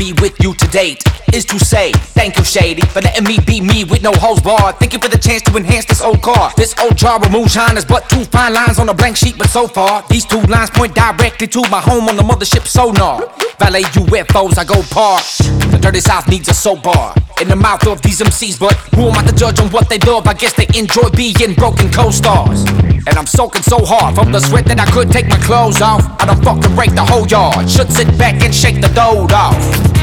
be with you to date is to say thank you, Shady, for letting me be me with no hoes barred. Thank you for the chance to enhance this old car. This old jar of moonshine is but two fine lines on a blank sheet, but so far these two lines point directly to my home on the mothership sonar. Valet UFOs, I go park. The dirty South needs a soap bar in the mouth of these MCs, but who am I to judge on what they love? I guess they enjoy being broken co-stars. And I'm soaking so hard from the sweat that I could take my clothes off. I done fucking break the whole yard. Should sit back and shake the load off.